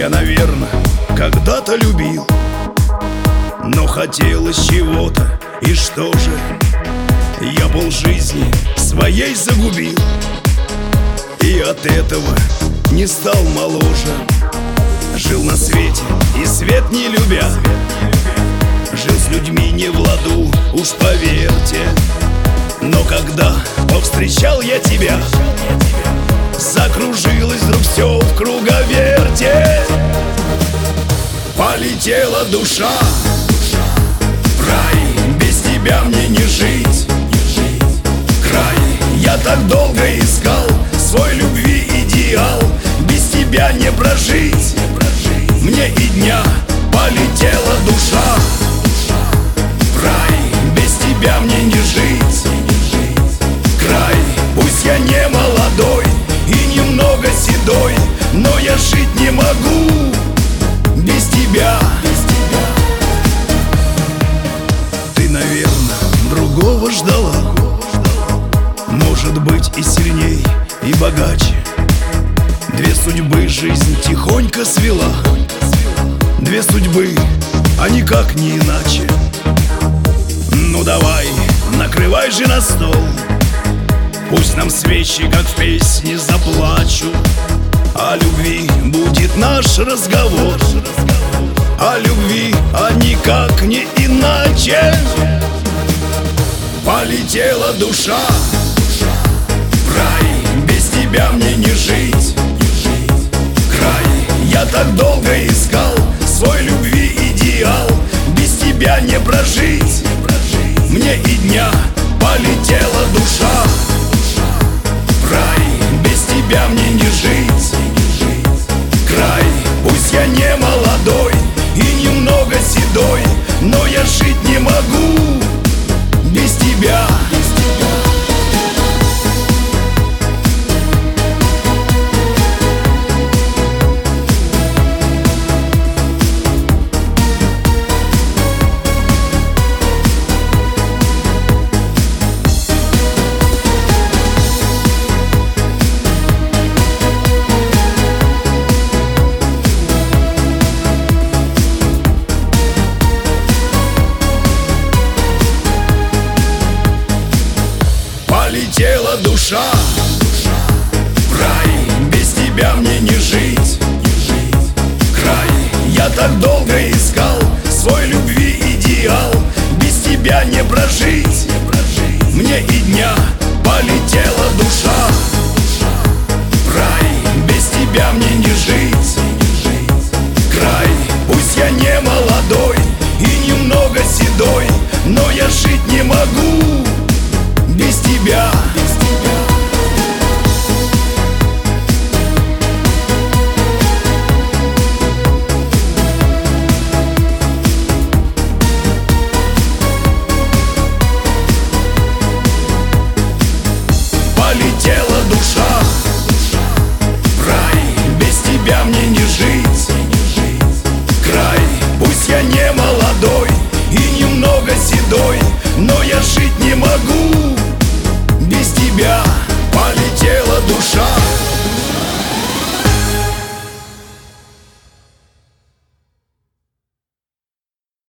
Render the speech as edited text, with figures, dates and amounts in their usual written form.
Я, наверное, когда-то любил, но хотелось чего-то, и что же? Я полжизни своей загубил, и от этого не стал моложе. Жил на свете и свет не любя, жил с людьми не в ладу, уж поверьте. Но когда повстречал я тебя, закружилось вдруг все в круговерте. Полетела душа в рай, без тебя мне не жить. Край я так долго искал, свой любви идеал, без тебя не прожить мне и дня. Полетела душа в рай, без тебя мне не жить. Край, пусть я не молодой и немного седой, но я жить не могу без тебя. Ты, наверное, другого ждала, может быть, и сильней, и богаче. Две судьбы жизнь тихонько свела, две судьбы, а никак не иначе. Ну давай, накрывай же на стол, пусть нам свечи, как в песне, заплачут. О любви будет наш разговор, о любви, а никак не иначе. Полетела душа в рай, без тебя мне не жить. Край я так долго искал, свой любви идеал, без тебя не прожить мне и дня. Полетела душа в рай, без тебя мне не жить. Край, пусть я не молодой и немного седой, но я жить не могу без тебя. Полетела душа в рай, без тебя мне не жить. Край я так долго искал, свой любви идеал, без тебя не прожить мне и дня. Полетела душа